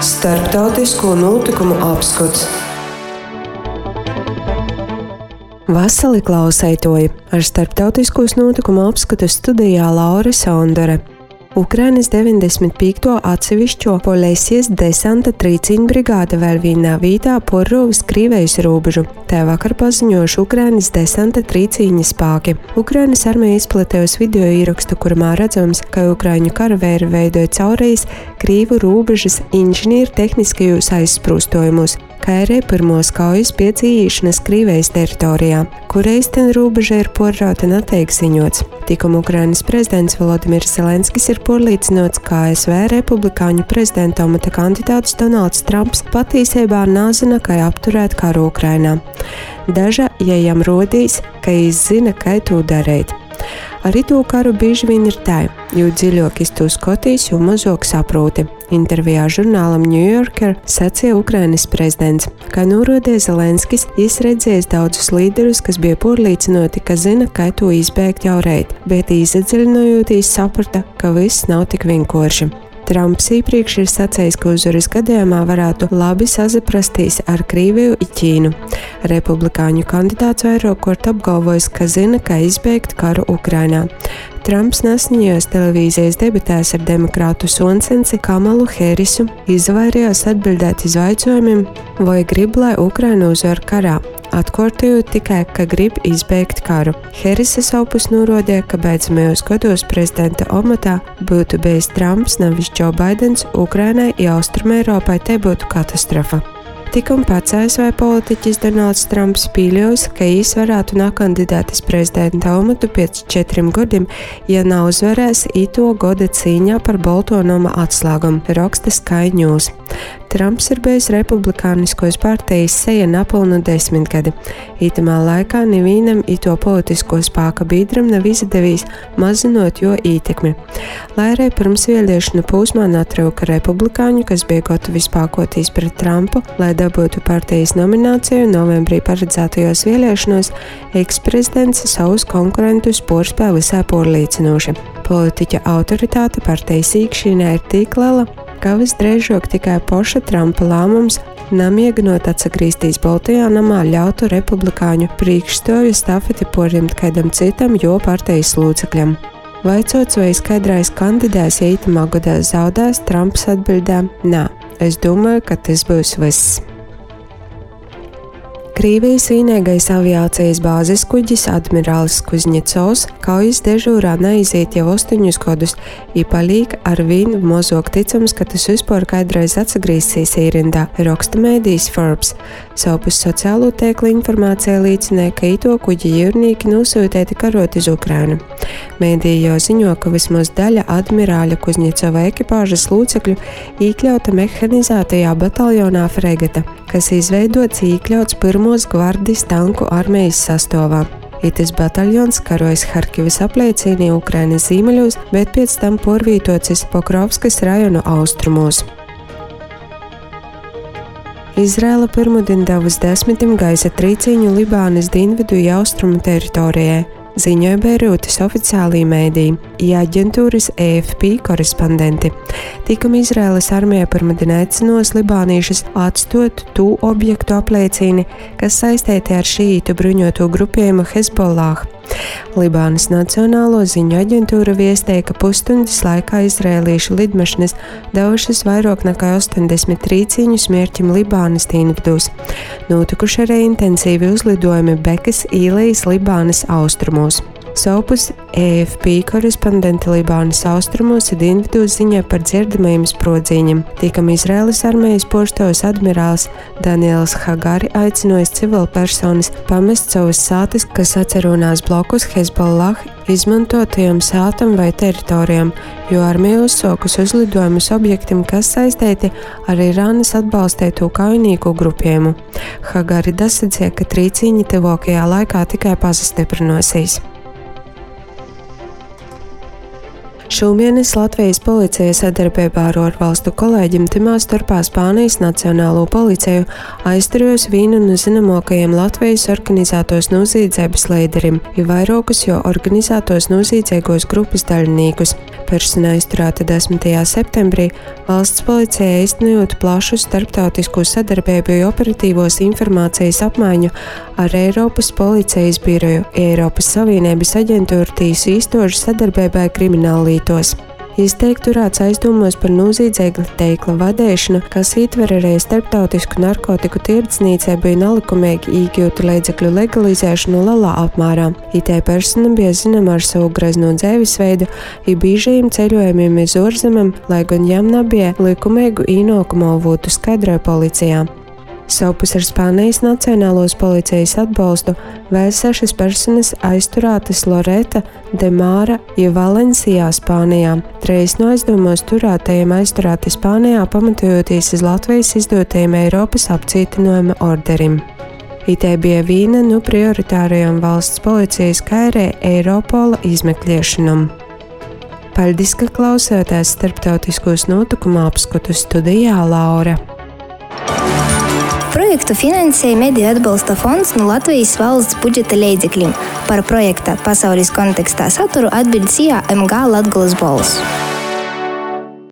Starptautisko notikumu apskats. Vasali klausētoji, ar starptautiskos notikumu apskatu studijā Laura Sondore. Ukrainas 95. atsevišķo Polesijas desanta trīcīņu brigāde vēl vienā vītā porrovis Krīvejas robežu. Tā vakar paziņojuši Ukrainas desanta trīcīņa spāki. Ukrainas armija izplatījusi video ierakstu, kurā redzams, ka ukraiņu karavēri veidoja caurējis Krīvu robežas inženieru tehniskajos aizsprūstojumos, kā arī pirmos kaujas piedzīvošanas Krīvejas teritorijā, kur īstenībā robeža ir porrauta netiek ziņots. Tikam Ukrainas prezidents Volodimirs Zelenskis ir pārliecināts, ka ASV republikāņu prezidenta amata kandidāts Donalds Trumps patiesībā nezina, kā apturēt karu Ukrainā. Daža, ja jam rodīs, ka zina, kā to darīt. Arī to karu bieži vien ir tā, jo dziļāk to skatīs, jo mazāk saproti. Intervijā žurnālam New Yorker sacīja Ukrainas prezidents, ka norādīja Zelenskis, redzējis daudzus līderus, kas bija pārliecināti, ka zina, kā to izbēgt jau reit, bet iedziļinojoties saprata, ka viss nav tik vienkārši. Trumps iepriekš ir sacījis, ka uzvaras gadījumā varētu labi sazaprasties ar Krieviju un Ķīnu. Republikāņu kandidāts vairāk kārt apgalvojis, ka zina, kā izbēgt karu Ukrainā. Trumps nesenajos televīzijas debatēs ar demokrātu sonsensi Kamalu Herisu izvairījās atbildēt uz jautājumiem, vai grib, lai Ukraina uzvar karā, atkārtojot tikai, ka grib izbēgt karu. Herisa savpus norādīja, ka beidzamajos gados prezidenta amatā būtu bijis Trumps, nevis Džo Baidens, Ukrainai un Austrumeiropai te būtu katastrofa. Tikam pats ASV politiķis Donalds Trumps pieļaus, ka varētu nekandidēt uz prezidenta amatu pēc 4 gadiem, ja nav uzvarējis ito gada cīņā par Balto nama atslēgumu, raksta Sky News. Trumps ir bijis republikāniskos partijas seja nepilnu 10 gadi. Itamā laikā nevienam ito politisko spēka biedram nav izdevies mazinot jo ietekmi. Lai arī pirms vēlēšanu posmā netrauka republikāņu, kas bija gatavi spēkoties pret Trumpu, lai dabūtu partijas nomināciju novembrī paredzētajos vēlēšanos, eksprezidents savus konkurentus porspēja visai pārliecinoši. Politiķa autoritāte partijas iekšienē ir tik liela, ka visdrīzāk tikai paša Trumpa lēmums nemiegnot atsagrīstīs Baltajā namā ļautu republikāņu priekšstāvju stafeti porņemt kādam citam jo partijas locekļam. Vaicots, vai skaidrais kandidāts itamā gadā zaudēs, Trumps atbildēja: "Nē, es domāju, ka tas būs viss." Krievijas vienīgais aviācijas bāzes kuģis Admirālis Kuznecovs kaujas dežūrā neiziet jau 8 gadus, paliek ar vien mazāk ticams, ka tas vispār kādreiz atsagrīsies rindā, raksta mēdījis Forbes. Savpus sociālo tīklu informācija liecināja, ka ito kuģi jūrnieki nosūtīti karot uz Ukrainu. Mēdīji jau ziņo, ka vismaz daļa Admirāļa Kuznecova ekipāžas locekļu iekļauta mehanizētajā bataljonā Fregata, kas izveidots iekļauts pirmos gvardijas tanku armijas sastāvā. Itis bataljons karojas Harkivas apliecīnī Ukrainas ziemeļos, bet pēc tam porvītocis Pokrovskas rajona austrumos. Izraela pirmdien devusi 10 gaisa trīcīņu Libānas dienvidu un austrumu teritorijai, ziņoja Beirūtas oficiālī mēdī, aģentūras AFP korespondenti. Tikam Izraēlas armija pirmdien aicinās libāniešus atstot to objektu apliecīni, kas saistīti ar šīītu bruņoto grupējumu Hezbollah. Libānas Nacionālo ziņu aģentūra viestīja, ka pusstundas laikā izraēliešu lidmašīnas devušas vairāk nekā 80 trīcīņus mērķim Libānas dienvidos. Notikuši arī intensīvi uzlidojumi Bekas ielejas Libānas austrumos. Savpus AFP korespondenti Libānas austrumos un dienvidos ziņā par dzirdamajiem sprodziņiem. Tikam Izraēlas armijas porštovs admirālis Daniels Hagari aicinājis civilpersonas pamest savas sātas, kas atcerunās blokus Hezbollah izmantotajam sātam vai teritorijām, jo armija uzsākus uzlidojumus objektiem, kas saistīti ar Irānas atbalstīto kaujnieku grupējumu. Hagari dasacīja, ka trīcīņi tuvākajā laikā tikai pastiprināsies. Šomēnes Latvijas policija sadarbībā ar ārvalstu kolēģiem timā starpā Spānijas Nacionālo policiju aizturējusi vienu no zināmākajiem Latvijas organizētos noziedzības līderiem ir vairākus jau organizētos noziedzīgos grupas daļniekus. Persona aizturēta 10. septembrī valsts policijai īstenojot plašu starptautisku sadarbību un operatīvos informācijas apmaiņu ar Eiropas policijas biroju, Eiropas Savienības aģentūru tīsu īstošu sadarbībai krimināllītos. Izteikti turēts aizdomos par noziedzīgu tīkla vadīšanu, kas ietver arī starptautisku narkotiku tirdzniecību un nelikumīgi iegūtu līdzekļu legalizēšanu lielā apmērā. Itē persona bija zināma ar savu grezno dzīvesveidu un biežajiem ceļojumiem iz ārzemēm, lai gan jām nebija likumīgu ienākumu avotu, skaidroja policijā. Savpus ar Spānijas Nacionālos policijas atbalstu vēl 6 personas aizturētas Loreta de Māra un Valencijā, Spānijā. 3 no aizdomos turētajiem aizturēti Spānijā, pamatojoties uz Latvijas izdotajiem Eiropas apcietinājuma orderim. Itē bija viena no prioritārajām valsts policijas, kā arī Eiropola izmeklēšanām. Paldies, ka klausāties starptautiskos notikumu apskatu, studijā Laura. Projektu finansēja Mediju atbalsta fonds no Latvijas valsts budžeta līdzekļiem. Par projekta pasaules kontekstā saturu atbild CIA MG Latgolas balss.